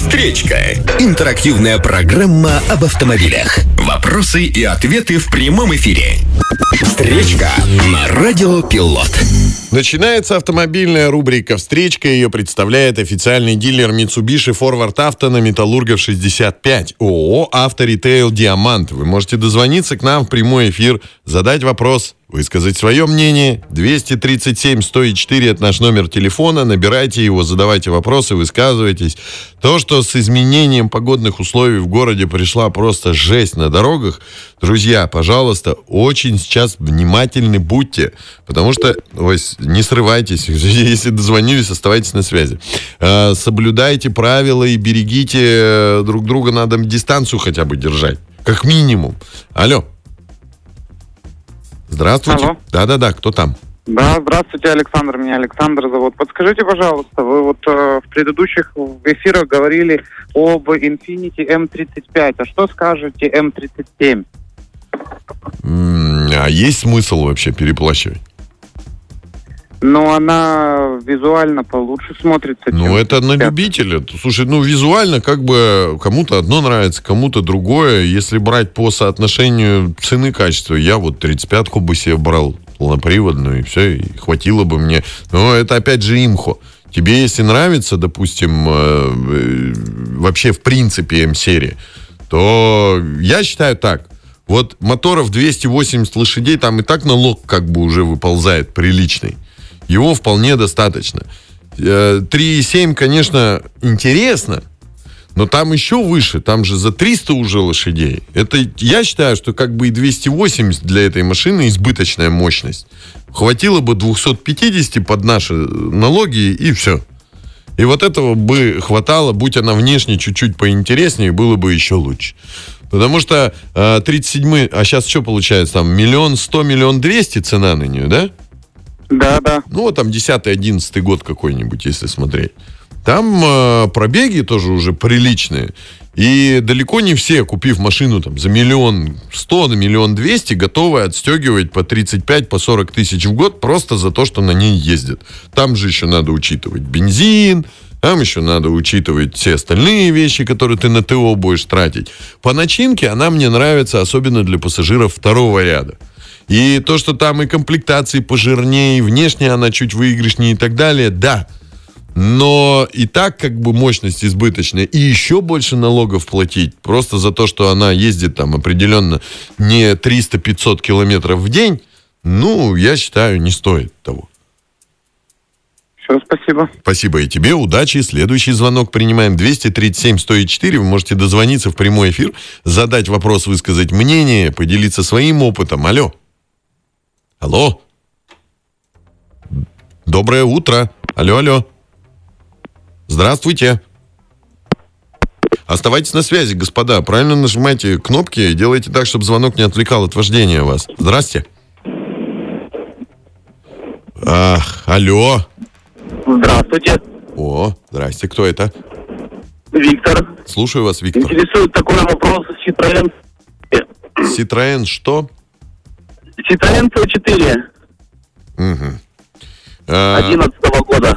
Встречка. Интерактивная программа об автомобилях. Вопросы и ответы в прямом эфире. Встречка на Радио Пилот. Начинается автомобильная рубрика «Встречка». Ее представляет официальный дилер Mitsubishi Forward Auto на Металлургов 65. ООО «Авторитейл Диамант». Вы можете дозвониться к нам в прямой эфир, задать вопрос, высказать свое мнение. 237-104 – это наш номер телефона. Набирайте его, задавайте вопросы, высказывайтесь. То, что с изменением погодных условий в городе пришла просто жесть на дорогах, друзья, пожалуйста, очень сейчас внимательны будьте, потому что не срывайтесь. Если дозвонились, оставайтесь на связи. Соблюдайте правила и берегите друг друга. Надо дистанцию хотя бы держать. Как минимум. Алло. Здравствуйте. Алло. Да-да-да, кто там? Да, здравствуйте, Александр. Меня Александр зовут. Подскажите, пожалуйста, вы в предыдущих эфирах говорили об Infiniti M35. А что скажете M37? А есть смысл вообще переплачивать? Но она визуально получше смотрится. Ну, это на любителя. Слушай, визуально как бы кому-то одно нравится, кому-то другое. Если брать по соотношению цены-качества, я 35-ку бы себе брал полноприводную, и все, и хватило бы мне. Но это опять же имхо. Тебе, если нравится, допустим, вообще в принципе М-серия, то я считаю так. Вот моторов 280 лошадей, там и так налог как бы уже выползает приличный. Его вполне достаточно. 3,7, конечно, интересно, но там еще выше. Там же за 300 уже лошадей. Это, я считаю, что как бы и 280 для этой машины избыточная мощность. Хватило бы 250 под наши налоги, и все. И вот этого бы хватало, будь она внешне чуть-чуть поинтереснее, было бы еще лучше. Потому что 37-й, а сейчас что получается? Там 1 100 000 1 200 цена на нее, да? Да. Ну, там 10-11 год какой-нибудь, если смотреть. Там пробеги тоже уже приличные. И далеко не все, купив машину там за 1 100 000 на 1 200 000, готовы отстегивать по 35, по 40 тысяч в год просто за то, что на ней ездят. Там же еще надо учитывать бензин, там еще надо учитывать все остальные вещи, которые ты на ТО будешь тратить. По начинке она мне нравится, особенно для пассажиров второго ряда. И то, что там и комплектации пожирнее, и внешне она чуть выигрышнее и так далее, да. Но и так как бы мощность избыточная, и еще больше налогов платить, просто за то, что она ездит там определенно не 300-500 километров в день, я считаю, не стоит того. Все, спасибо. Спасибо и тебе, удачи. Следующий звонок принимаем. 237-104. Вы можете дозвониться в прямой эфир, задать вопрос, высказать мнение, поделиться своим опытом. Алло. Доброе утро. Алло. Здравствуйте. Оставайтесь на связи, господа. Правильно нажимайте кнопки и делайте так, чтобы звонок не отвлекал от вождения вас. Здрасте. Алло. Здравствуйте. Здрасте. Кто это? Виктор. Слушаю вас, Виктор. Интересует такой вопрос. Citroën. Citroën что? Citroën C4. Угу. 2011 года.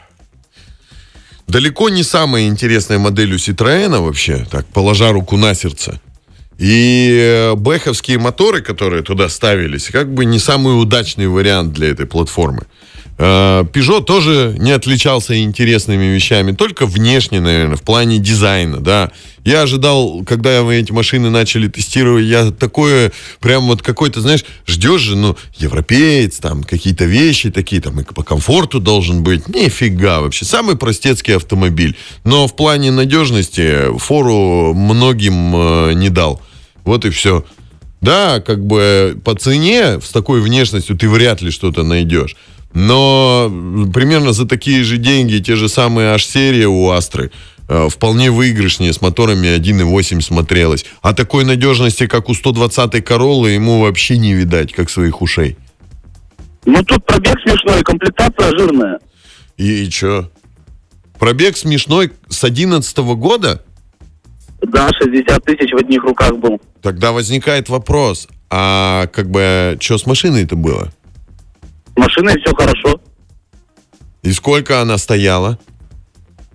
Далеко не самая интересная модель у Citroën вообще, так, положа руку на сердце. И бэховские моторы, которые туда ставились, как бы не самый удачный вариант для этой платформы. Peugeot тоже не отличался интересными вещами, только внешне, наверное, в плане дизайна, да. Я ожидал, когда мы эти машины начали тестировать, я такое, прям вот какой-то, знаешь, ждешь же, европеец, там, какие-то вещи такие, там, и по комфорту должен быть. Нифига вообще. Самый простецкий автомобиль. Но в плане надежности фору многим не дал. Вот и все. Да, как бы по цене с такой внешностью ты вряд ли что-то найдешь. Но примерно за такие же деньги те же самые H-серия у Астры вполне выигрышнее с моторами 1.8 смотрелась. А такой надежности, как у 120-й Короллы, ему вообще не видать, как своих ушей. Тут пробег смешной, комплектация жирная. И что? Пробег смешной с 11-го года? Да, 60 тысяч в одних руках был. Тогда возникает вопрос, а что с машиной-то было? С машиной все хорошо. И сколько она стояла?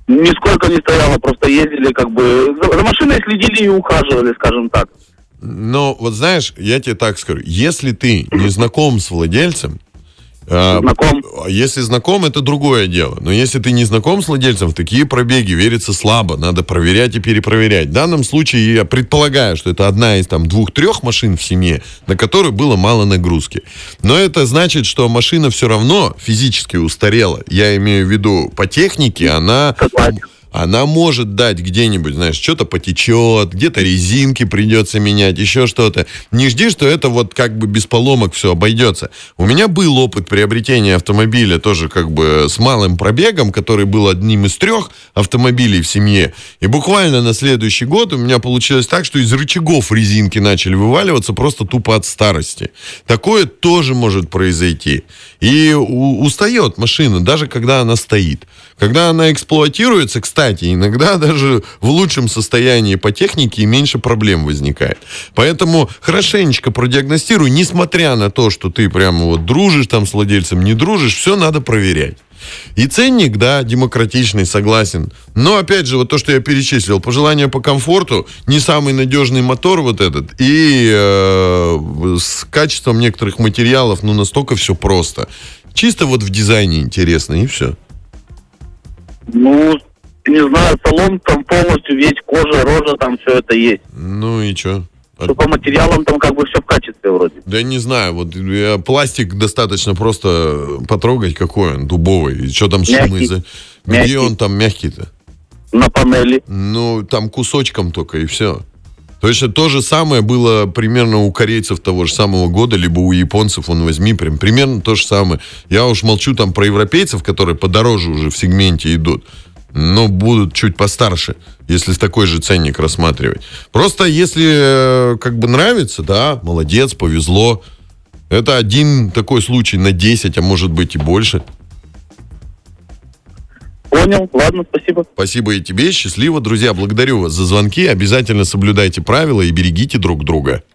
Нисколько не стояло, просто ездили как бы... За машиной следили и ухаживали, скажем так. Но вот знаешь, я тебе так скажу. Если ты не знаком с владельцем, Знаком. если знаком, это другое дело. Но если ты не знаком с владельцем, в такие пробеги верится слабо. Надо проверять и перепроверять. В данном случае я предполагаю, что это одна из там 2-3 машин в семье, на которой было мало нагрузки. Но это значит, что машина все равно физически устарела. Я имею в виду, по технике она может дать где-нибудь, знаешь, что-то потечет, где-то резинки придется менять, еще что-то. Не жди, что это вот как бы без поломок все обойдется. У меня был опыт приобретения автомобиля тоже как бы с малым пробегом, который был одним из 3 автомобилей в семье. И буквально на следующий год у меня получилось так, что из рычагов резинки начали вываливаться просто тупо от старости. Такое тоже может произойти. И устает машина, даже когда она стоит. Когда она эксплуатируется, кстати, иногда даже в лучшем состоянии по технике и меньше проблем возникает. Поэтому хорошенечко продиагностируй, несмотря на то, что ты прямо вот дружишь там с владельцем, не дружишь, все надо проверять. И ценник, да, демократичный, согласен. Но, опять же, вот то, что я перечислил, пожелания по комфорту, не самый надежный мотор вот этот, и с качеством некоторых материалов, ну, настолько все просто. Чисто вот в дизайне интересно, и все. Ну, не знаю, салон там полностью весь, кожа, рожа, там все это есть. Ну и что? Что по материалам там как бы все в качестве вроде. Да не знаю, вот пластик достаточно просто потрогать, какой он, дубовый. И что там шумы? Где он там мягкий-то? На панели. Ну, там кусочком только, и все. Точно то же самое было примерно у корейцев того же самого года, либо у японцев, вон возьми, прям примерно то же самое. Я уж молчу там про европейцев, которые подороже уже в сегменте идут, но будут чуть постарше, если с такой же ценник рассматривать. Просто если как бы нравится, да, молодец, повезло. Это один такой случай на 10, а может быть и больше. Понял, ладно, спасибо. Спасибо и тебе, счастливо. Друзья, благодарю вас за звонки. Обязательно соблюдайте правила и берегите друг друга.